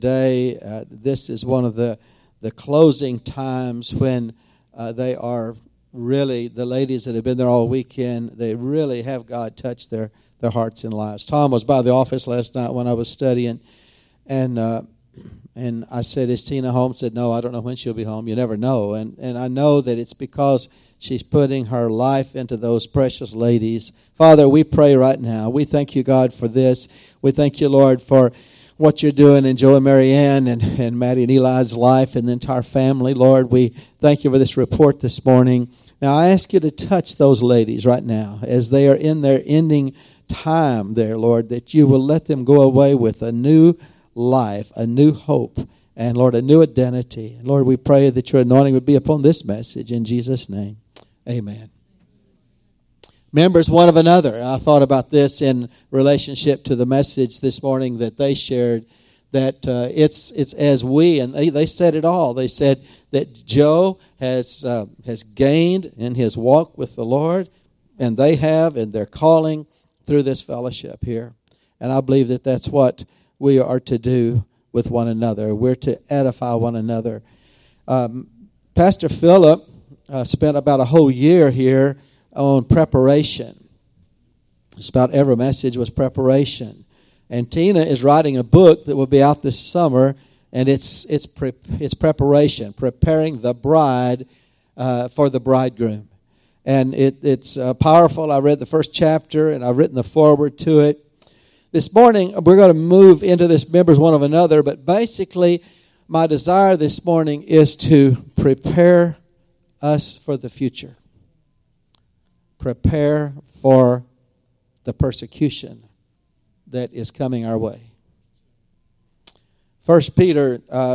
Day. This is one of the closing times when they are really, the ladies that have been there all weekend, they really have God touch their hearts and lives. Tom was by the office last night when I was studying, and I said, "Is Tina home?" Said, "No, I don't know when she'll be home." You never know, and I know that it's because she's putting her life into those precious ladies. Father, we pray right now. We thank you, God, for this. We thank you, Lord, for what you're doing in Joe and Mary Ann and Maddie and Eli's life and the entire family. Lord, we thank you for this report this morning. Now, I ask you to touch those ladies right now as they are in their ending time there, Lord, that you will let them go away with a new life, a new hope, and, Lord, a new identity. Lord, we pray that your anointing would be upon this message in Jesus' name. Amen. Members one of another. I thought about this in relationship to the message this morning that they shared, that it's as we, and they said it all. They said that Joe has gained in his walk with the Lord, and they have in their calling through this fellowship here. And I believe that that's what we are to do with one another. We're to edify one another. Pastor Philip spent about a whole year here on preparation. Just about every message was preparation. And Tina is writing a book that will be out this summer, and it's preparation, preparing the bride for the bridegroom. And it's powerful. I read the first chapter, and I've written the foreword to it. This morning, we're going to move into this members one of another, but basically, my desire this morning is to prepare us for the future. Prepare for the persecution that is coming our way. First Peter,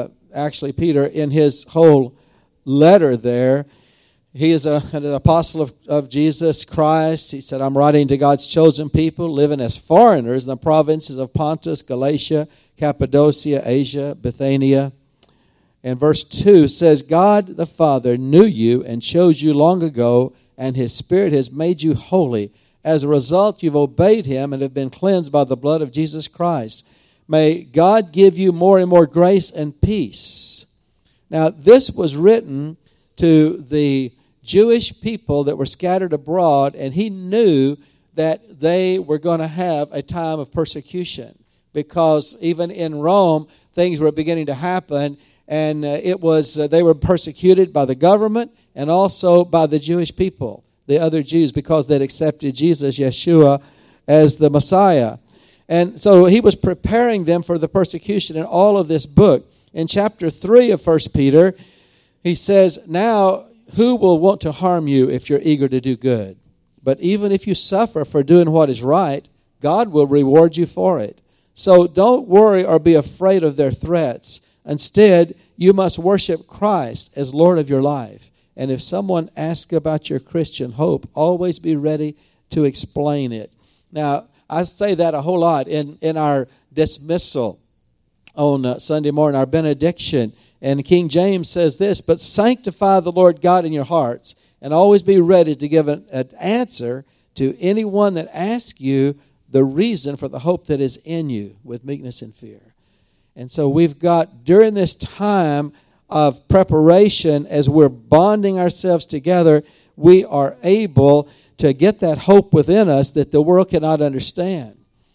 Peter in his whole letter there, he is an apostle of Jesus Christ. He said, "I'm writing to God's chosen people living as foreigners in the provinces of Pontus, Galatia, Cappadocia, Asia, Bithynia." And verse 2 says, "God the Father knew you and chose you long ago, and his Spirit has made you holy. As a result, you've obeyed him and have been cleansed by the blood of Jesus Christ. May God give you more and more grace and peace." Now, this was written to the Jewish people that were scattered abroad, and he knew that they were going to have a time of persecution, because even in Rome, things were beginning to happen, and they were persecuted by the government and also by the Jewish people, the other Jews, because they'd accepted Jesus, Yeshua, as the Messiah. And so he was preparing them for the persecution in all of this book. In chapter 3 of 1 Peter, he says, "Now, who will want to harm you if you're eager to do good? But even if you suffer for doing what is right, God will reward you for it. So don't worry or be afraid of their threats. Instead, you must worship Christ as Lord of your life. And if someone asks about your Christian hope, always be ready to explain it." Now, I say that a whole lot in our dismissal on Sunday morning, our benediction. And King James says this, "But sanctify the Lord God in your hearts, and always be ready to give an answer to anyone that asks you the reason for the hope that is in you, with meekness and fear." And so we've got, during this time of preparation, as we're bonding ourselves together, we are able to get that hope within us that the world cannot understand.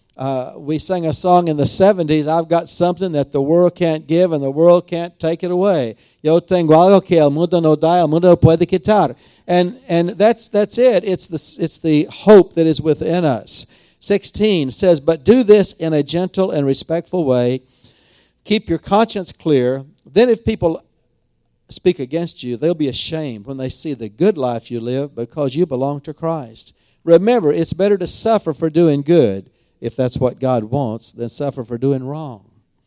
We sang a song in the 70s, "I've got something that the world can't give and the world can't take it away. Yo tengo algo que el mundo no da, el mundo no puede quitar." And that's it. It's the hope that is within us. 16 says, "But do this in a gentle and respectful way. Keep your conscience clear. Then if people speak against you, they'll be ashamed when they see the good life you live, because you belong to Christ. Remember, it's better to suffer for doing good, if that's what God wants, than suffer for doing wrong."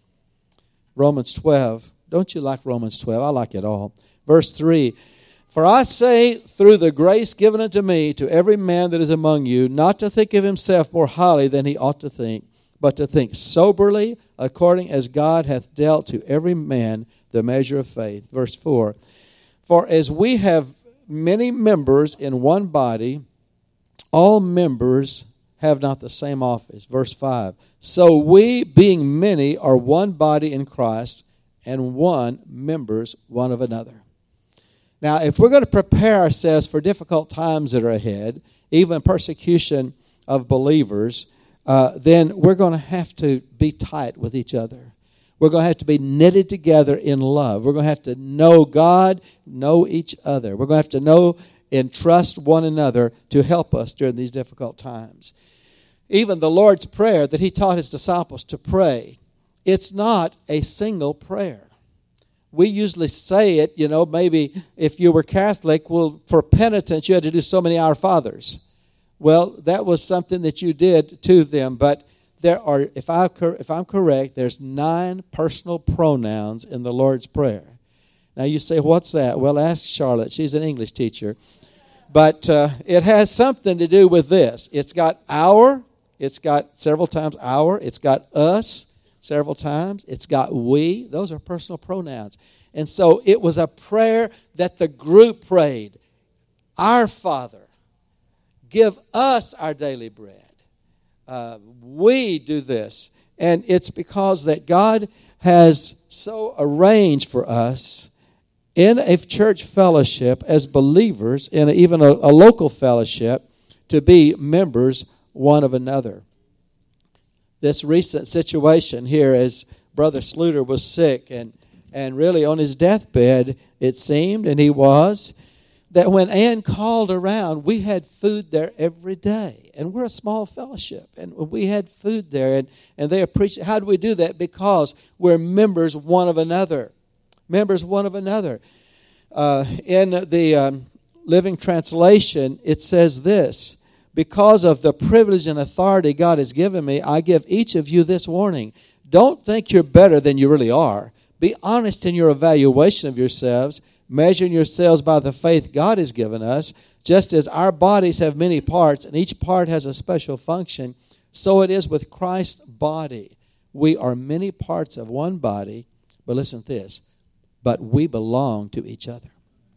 Romans 12. Don't you like Romans 12? I like it all. Verse 3. "For I say, through the grace given unto me, to every man that is among you, not to think of himself more highly than he ought to think, but to think soberly, according as God hath dealt to every man the measure of faith." Verse 4. "For as we have many members in one body, all members have not the same office. Verse 5. So we, being many, are one body in Christ, and one members one of another. Now, if we're going to prepare ourselves for difficult times that are ahead, even persecution of believers, then we're going to have to be tight with each other. We're going to have to be knitted together in love. We're going to have to know God, know each other. We're going to have to know and trust one another to help us during these difficult times. Even the Lord's Prayer that He taught His disciples to pray, it's not a single prayer. We usually say it, maybe if you were Catholic, well, for penitence you had to do so many Our Fathers. Well, that was something that you did to them, but there are, if I'm correct, there's 9 personal pronouns in the Lord's Prayer. Now you say, what's that? Well, ask Charlotte. She's an English teacher. But it has something to do with this. It's got our, it's got several times our, it's got us several times, it's got we. Those are personal pronouns. And so it was a prayer that the group prayed. Our Father, give us our daily bread. We do this. And it's because that God has so arranged for us in a church fellowship as believers, in even a local fellowship, to be members one of another. This recent situation here, as Brother Sluter was sick and really on his deathbed, it seemed, and he was, that when Ann called around, we had food there every day. And we're a small fellowship, and we had food there, and they appreciate. How do we do that? Because we're members one of another. Members one of another. In the Living Translation, it says this: because of the privilege and authority God has given me, I give each of you this warning. Don't think you're better than you really are. Be honest in your evaluation of yourselves, measuring yourselves by the faith God has given us. Just as our bodies have many parts, and each part has a special function, so it is with Christ's body. We are many parts of one body, but listen to this, but we belong to each other.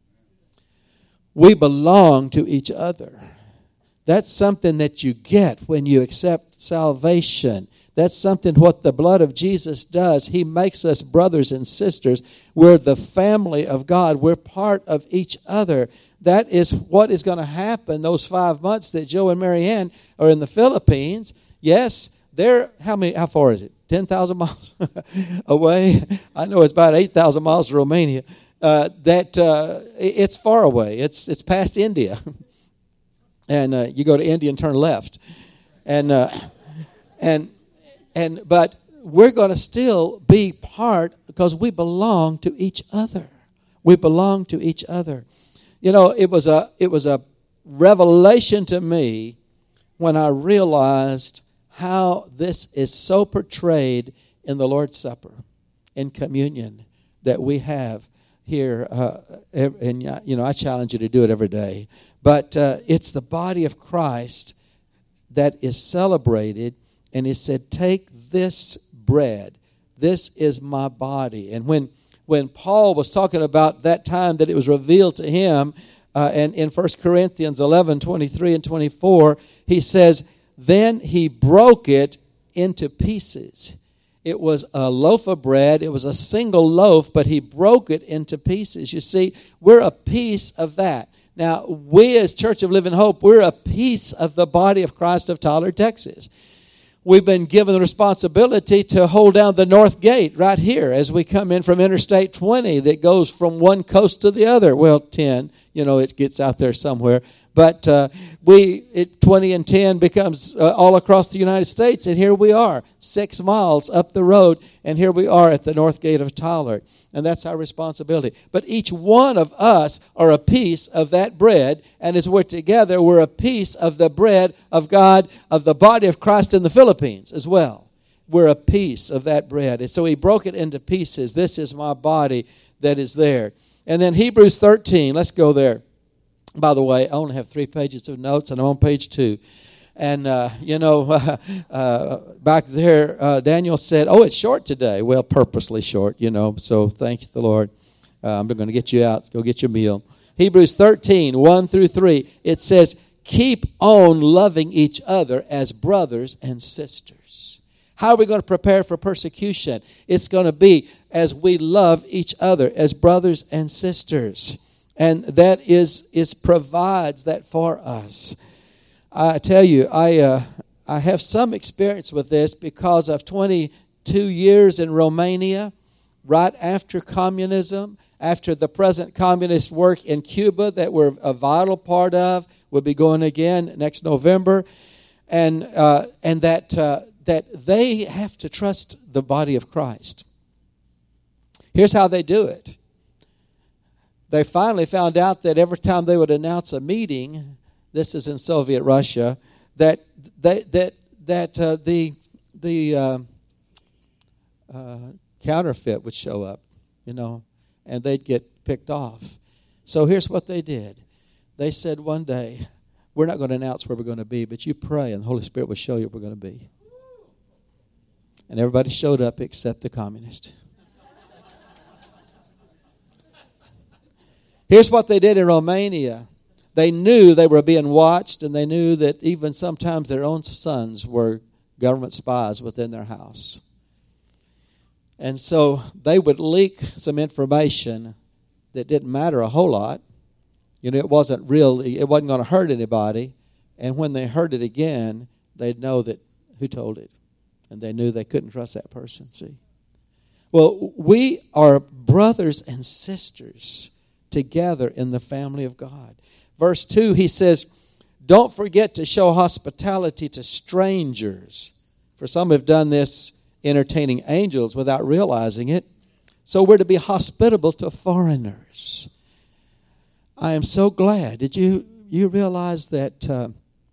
We belong to each other. That's something that you get when you accept salvation. That's something what the blood of Jesus does. He makes us brothers and sisters. We're the family of God. We're part of each other. That is what is going to happen those 5 months that Joe and Marianne are in the Philippines. Yes, they're, how far is it? 10,000 miles away? I know it's about 8,000 miles to Romania. It's far away. It's past India. And you go to India and turn left. But we're going to still be part because we belong to each other. We belong to each other. It was a revelation to me when I realized how this is so portrayed in the Lord's Supper, in communion that we have here. And I challenge you to do it every day. But it's the body of Christ that is celebrated. And he said, take this bread. This is my body. And when Paul was talking about that time that it was revealed to him, and in 1 Corinthians 11, 23 and 24, he says, then he broke it into pieces. It was a loaf of bread. It was a single loaf, but he broke it into pieces. You see, we're a piece of that. Now, we as Church of Living Hope, we're a piece of the body of Christ of Tyler, Texas. We've been given the responsibility to hold down the north gate right here as we come in from Interstate 20 that goes from one coast to the other. Well, 10, it gets out there somewhere. But 20 and 10 becomes all across the United States. And here we are, 6 miles up the road. And here we are at the north gate of Tyler. And that's our responsibility. But each one of us are a piece of that bread. And as we're together, we're a piece of the bread of God, of the body of Christ in the Philippines as well. We're a piece of that bread. And so he broke it into pieces. This is my body that is there. And then Hebrews 13, let's go there. By the way, I only have 3 pages of notes, and I'm on page 2. And, back there, Daniel said, it's short today. Well, purposely short, so thank the Lord. I'm going to get you out. Go get your meal. Hebrews 13, 1 through 3. It says, keep on loving each other as brothers and sisters. How are we going to prepare for persecution? It's going to be as we love each other as brothers and sisters. And that is provides that for us. I tell you, I have some experience with this because of 22 years in Romania, right after communism, after the present communist work in Cuba that we're a vital part of. We'll be going again next November. And that they have to trust the body of Christ. Here's how they do it. They finally found out that every time they would announce a meeting, this is in Soviet Russia, that the counterfeit would show up, and they'd get picked off. So here's what they did. They said one day, we're not going to announce where we're going to be, but you pray and the Holy Spirit will show you where we're going to be. And everybody showed up except the communist. Here's what they did in Romania. They knew they were being watched, and they knew that even sometimes their own sons were government spies within their house. And so they would leak some information that didn't matter a whole lot. It wasn't going to hurt anybody. And when they heard it again, they'd know that who told it. And they knew they couldn't trust that person, see. Well, we are brothers and sisters together in the family of God. Verse 2, he says, don't forget to show hospitality to strangers. For some have done this entertaining angels without realizing it. So we're to be hospitable to foreigners. I am so glad. Did you realize that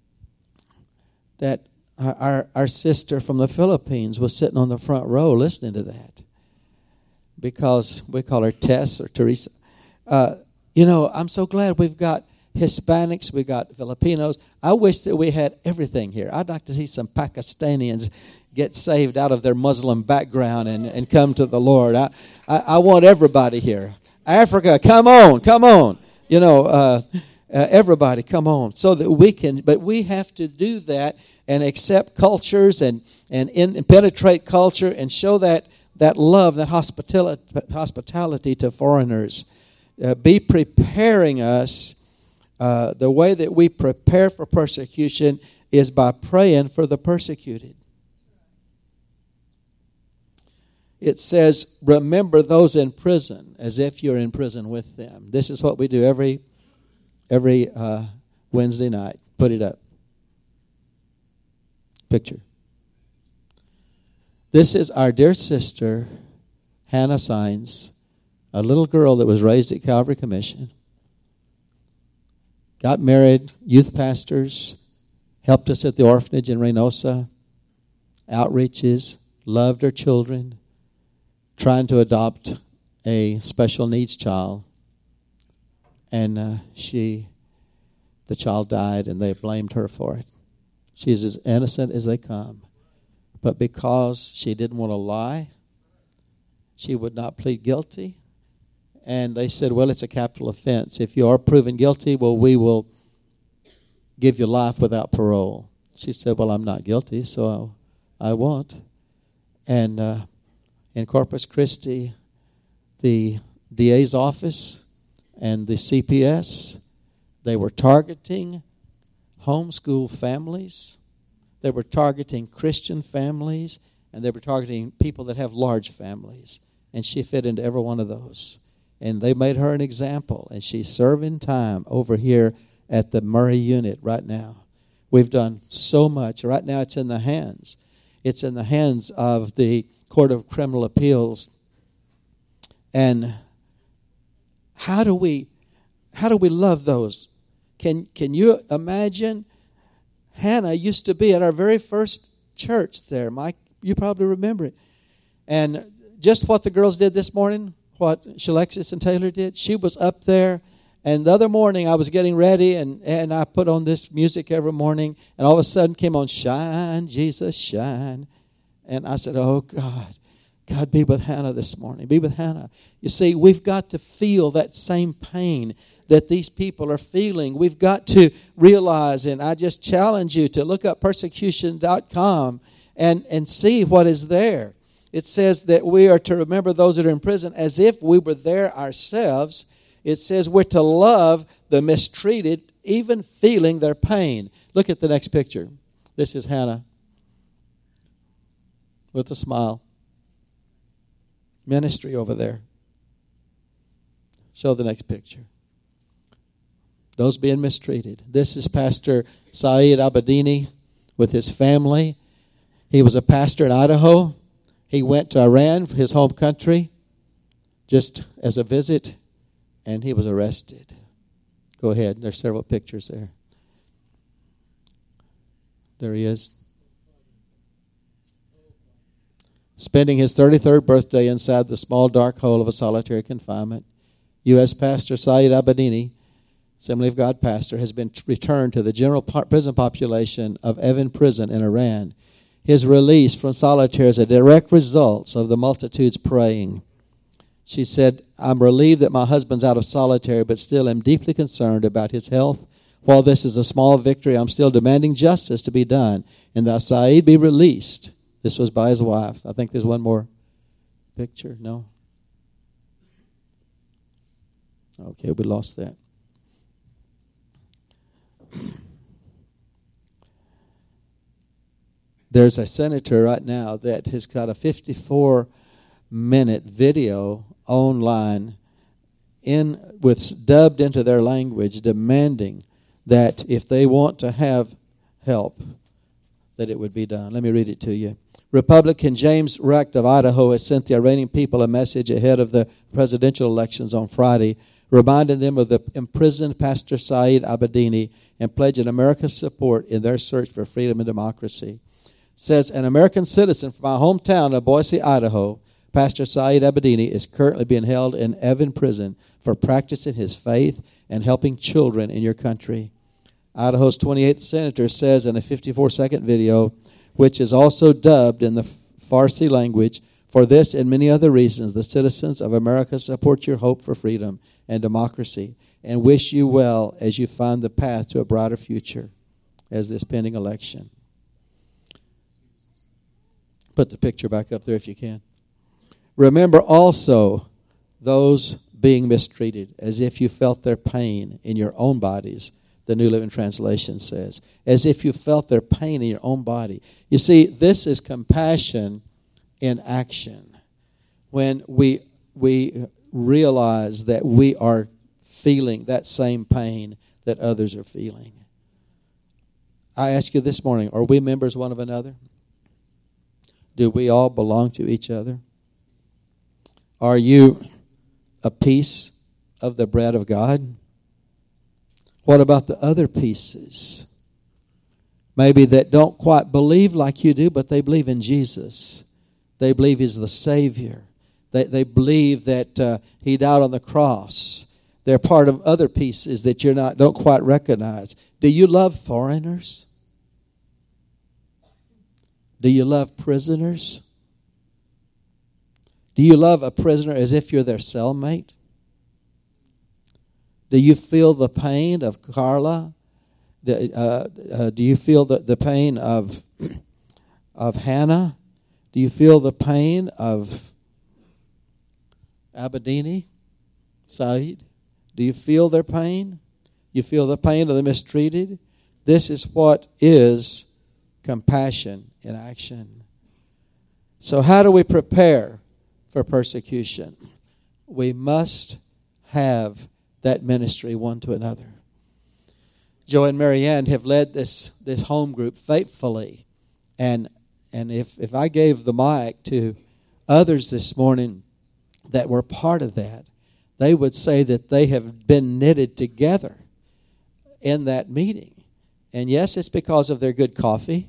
our sister from the Philippines was sitting on the front row listening to that? Because we call her Tess or Teresa. I'm so glad we've got Hispanics, we got Filipinos. I wish that we had everything here. I'd like to see some Pakistanians get saved out of their Muslim background and come to the Lord. I want everybody here. Africa, come on. Everybody, come on. So that we can, but we have to do that and accept cultures and penetrate culture and show that love, that hospitality to foreigners. Be preparing us. The way that we prepare for persecution is by praying for the persecuted. It says, remember those in prison as if you're in prison with them. This is what we do every Wednesday night. Put it up. Picture. This is our dear sister, Hannah Sines, a little girl that was raised at Calvary Commission. Got married, youth pastors, helped us at the orphanage in Reynosa, outreaches, loved her children, trying to adopt a special needs child. And the child died, and they blamed her for it. She is as innocent as they come. But because she didn't want to lie, she would not plead guilty. And they said, well, it's a capital offense. If you are proven guilty, well, we will give you life without parole. She said, well, I'm not guilty, so I won't. And in Corpus Christi, the DA's office and the CPS, they were targeting homeschool families. They were targeting Christian families, and they were targeting people that have large families. And she fit into every one of those. And they made her an example, and she's serving time over here at the Murray unit right now. We've done so much. Right now it's in the hands. It's in the hands of the Court of Criminal Appeals. And how do we love those? Can you imagine? Hannah used to be at our very first church there. Mike, you probably remember it. And just what the girls did this morning, what Shalexis and Taylor did, she was up there. And the other morning I was getting ready, and I put on this music every morning, and all of a sudden came on, Shine, Jesus, Shine. And I said, oh, God, God, be with Hannah this morning. Be with Hannah. You see, we've got to feel that same pain that these people are feeling. We've got to realize, and I just challenge you to look up persecution.com and see what is there. It says that we are to remember those that are in prison as if we were there ourselves. It says we're to love the mistreated, even feeling their pain. Look at the next picture. This is Hannah with a smile. Ministry over there. Show the next picture. Those being mistreated. This is Pastor Saeed Abedini with his family. He was a pastor in Idaho. He went to Iran, his home country, just as a visit, and he was arrested. Go ahead. There's several pictures there. There he is. Spending his 33rd birthday inside the small dark hole of a solitary confinement. U.S. Pastor Saeed Abedini, Assembly of God pastor, has been returned to the general prison population of Evin Prison in Iran. His release from solitary is a direct result of the multitudes praying. She said, I'm relieved that my husband's out of solitary, but still am deeply concerned about his health. While this is a small victory, I'm still demanding justice to be done, and that Saeed be released. This was by his wife. I think there's one more picture. No? Okay, we lost that. There's a senator right now that has got a 54-minute video online dubbed into their language, demanding that if they want to have help, that it would be done. Let me read it to you. Republican James Recht of Idaho has sent the Iranian people a message ahead of the presidential elections on Friday, reminding them of the imprisoned Pastor Saeed Abedini and pledging America's support in their search for freedom and democracy. Says, an American citizen from my hometown of Boise, Idaho, Pastor Saeed Abedini is currently being held in Evin Prison for practicing his faith and helping children in your country. Idaho's 28th senator says in a 54-second video, which is also dubbed in the Farsi language, for this and many other reasons, the citizens of America support your hope for freedom and democracy and wish you well as you find the path to a brighter future as this pending election. Put the picture back up there if you can. Remember also those being mistreated as if you felt their pain in your own bodies, the New Living Translation says. As if you felt their pain in your own body. You see, this is compassion in action. When we realize that we are feeling that same pain that others are feeling. I ask you this morning, are we members one of another? Do we all belong to each other? Are you a piece of the bread of God? What about the other pieces? Maybe that don't quite believe like you do, but they believe in Jesus. They believe He's the Savior. They believe that He died on the cross. They're part of other pieces that don't quite recognize. Do you love foreigners? Do you love prisoners? Do you love a prisoner as if you're their cellmate? Do you feel the pain of Carla? Do you feel the pain of Hannah? Do you feel the pain of Abedini, Saeed? Do you feel their pain? You feel the pain of the mistreated? This is what is compassion in action. So how do we prepare for persecution? We must have that ministry one to another. Joe and Marianne have led this home group faithfully. And if I gave the mic to others this morning that were part of that, they would say that they have been knitted together in that meeting. And yes, it's because of their good coffee.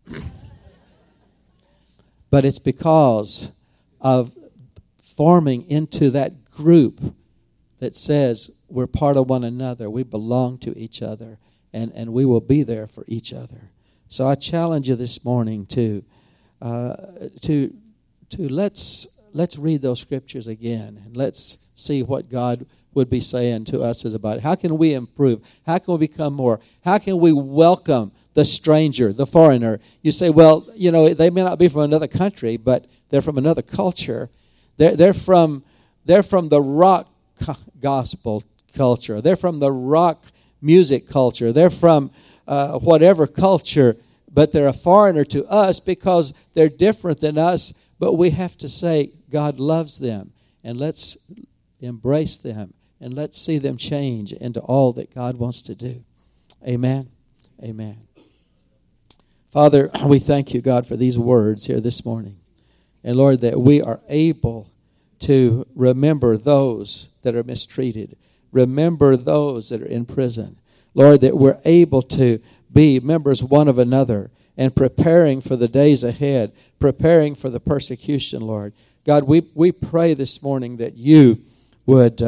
But it's because of forming into that group that says we're part of one another. We belong to each other. And we will be there for each other. So I challenge you this morning to let's read those scriptures again, and let's see what God would be saying to us as about it. How can we improve? How can we become more? How can we welcome the stranger, the foreigner? You say, well, they may not be from another country, but they're from another culture. They're from the rock gospel culture. They're from the rock music culture. They're from whatever culture, but they're a foreigner to us because they're different than us. But we have to say, God loves them, and let's embrace them, and let's see them change into all that God wants to do. Amen. Amen. Father, we thank you, God, for these words here this morning. And Lord, that we are able to remember those that are mistreated. Remember those that are in prison. Lord, that we're able to be members one of another and preparing for the days ahead, preparing for the persecution, Lord. God, we pray this morning that you would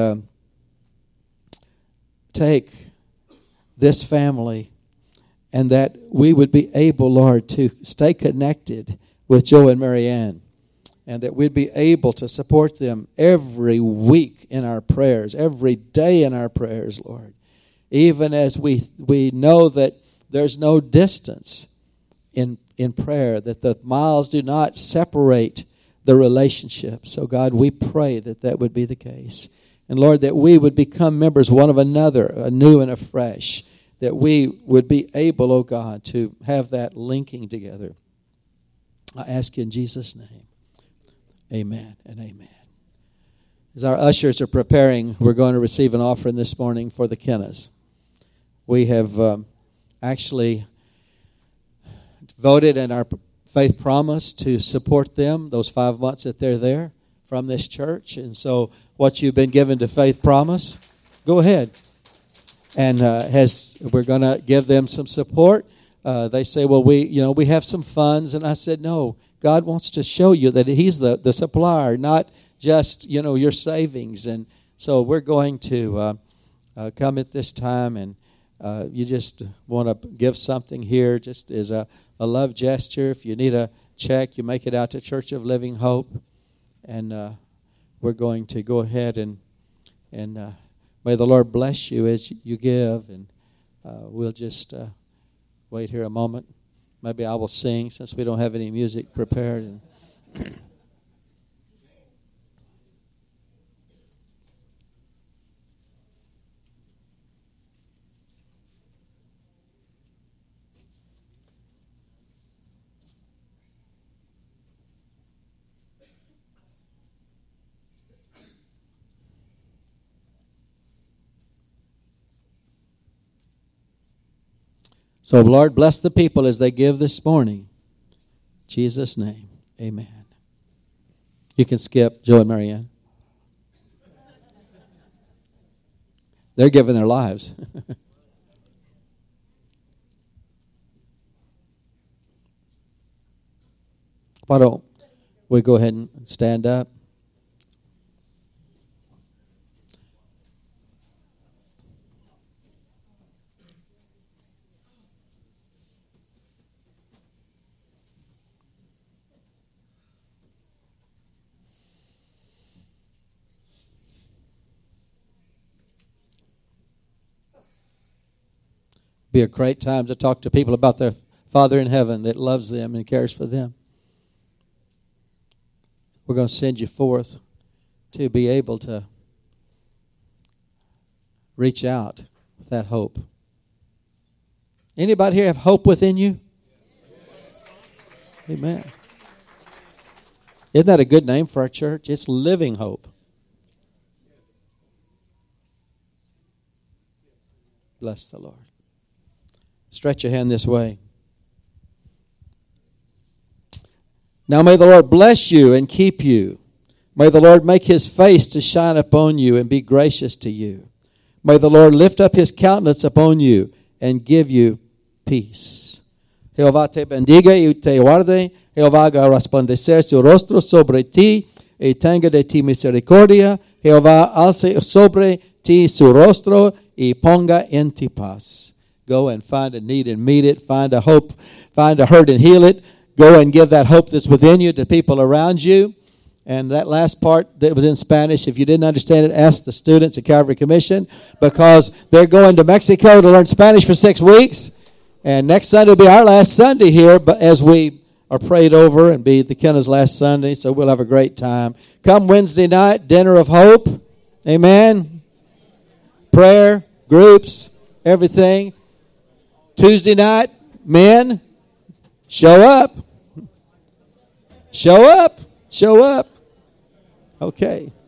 take this family and that we would be able, Lord, to stay connected with Joe and Marianne, and that we'd be able to support them every week in our prayers, every day in our prayers, Lord. Even as we know that there's no distance in prayer, that the miles do not separate the relationship. So, God, we pray that would be the case. And, Lord, that we would become members one of another, anew and afresh, that we would be able, oh God, to have that linking together. I ask you in Jesus' name. Amen and amen. As our ushers are preparing, we're going to receive an offering this morning for the Kennas. We have actually voted in our faith promise to support them those 5 months that they're there from this church. And so what you've been given to faith promise, go ahead. And we're going to give them some support. They say, well, we have some funds. And I said, no, God wants to show you that he's the supplier, not just, your savings. And so we're going to come at this time, and you just want to give something here just as a love gesture. If you need a check, you make it out to Church of Living Hope. And we're going to go ahead and may the Lord bless you as you give. And we'll just wait here a moment. Maybe I will sing since we don't have any music prepared. And so, Lord, bless the people as they give this morning. In Jesus' name, amen. You can skip Joe and Marianne. They're giving their lives. Why don't we go ahead and stand up? Be a great time to talk to people about their Father in heaven that loves them and cares for them. We're going to send you forth to be able to reach out with that hope. Anybody here have hope within you? Amen. Isn't that a good name for our church? It's Living Hope. Bless the Lord. Stretch your hand this way. Now may the Lord bless you and keep you. May the Lord make his face to shine upon you and be gracious to you. May the Lord lift up his countenance upon you and give you peace. Jehová te bendiga y te guarde. Jehová haga resplandecer su rostro sobre ti y tenga de ti misericordia. Jehová alce sobre ti su rostro y ponga en ti paz. Go and find a need and meet it. Find a hope. Find a hurt and heal it. go and give that hope that's within you to people around you. And that last part that was in Spanish, if you didn't understand it, ask the students at Calvary Commission, because they're going to Mexico to learn Spanish for 6 weeks. And next Sunday will be our last Sunday here, but as we are prayed over and be the Kenna's last Sunday, so we'll have a great time. Come Wednesday night, dinner of hope. Amen. Prayer, groups, everything. Tuesday night, men, show up. Show up. Show up. Okay.